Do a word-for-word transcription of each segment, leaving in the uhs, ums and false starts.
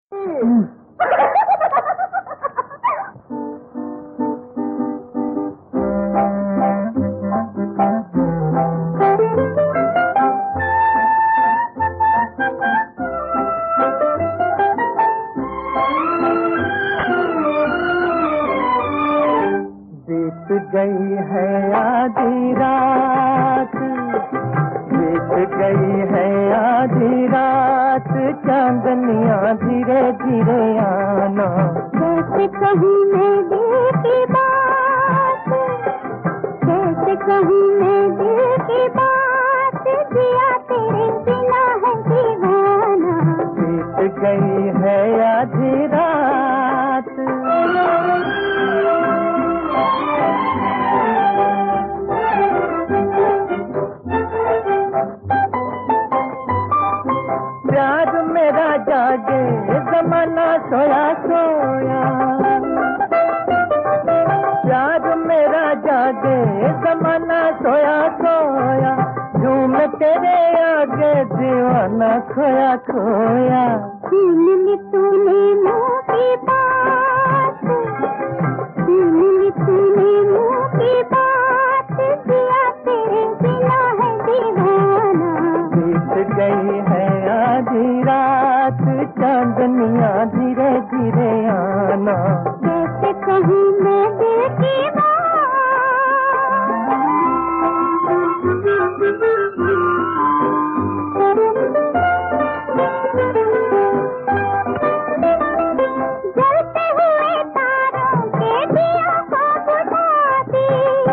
गई है आधी रात, बीत गई है आधी रात, चांदनिया धीरे धीरे आना। कैसे कहूँ मैं दिल की बात, कैसे कहूँ मैं दिल की बात, जिया तेरे बिना है दीवाना। बीत गई है आधी रात, प्यार मेरा जागे जमाना सोया सोया, प्यार मेरा जागे जमाना सोया सोया, झूम तेरे आगे दीवाना खोया खोया। छीन ली तूने मुँह की बात, छीन ली तूने मुँह की बात, जिया तेरे बिना है दीवाना। बीत गई है आधी रात, चांदनिया धीरे धीरे आना। कैसे कहूँ मैं दिल की बात। जलते हुए तारों के दिया को बुझाती,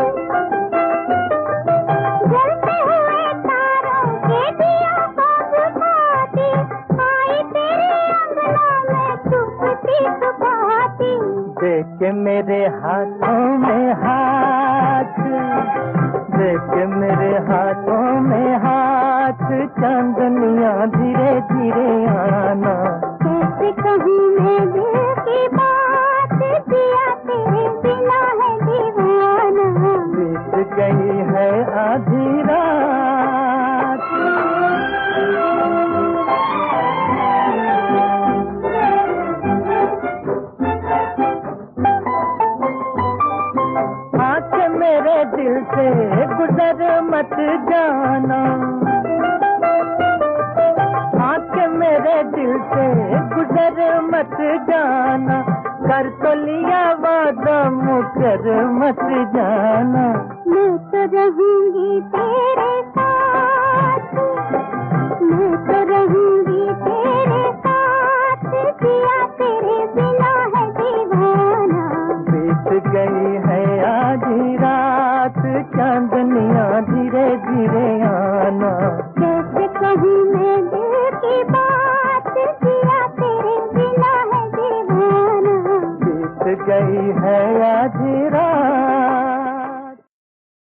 जलते हुए तारों के दिया को बुझाती, आई तेरे अंगना में छुपती छुपाती। देख के मेरे हाथों में हाथ, देख के मेरे हाथों में हाथ, चांदनिया धीरे धीरे आना। कैसे कहूँ मैं दिल की बात, जिया तेरे बिना है दीवाना। बीत गई है आधी रात, आँख मेरे दिल से गुजर मत जाना, आँख मेरे दिल से गुजर मत जाना, कर तो लिया वादा मुकर मत जाना। मैं तो रहूंगी तेरे साथ, मैं तो रहूंगी तेरे साथ, जिया तेरे बिना है दीवाना। बीत गई है आधी रात, चांदनिया धीरे धीरे आना। कैसे कहूँ मैं दिल की बात, जिया तेरे बिना है दीवाना। बीत गई है आधी रात।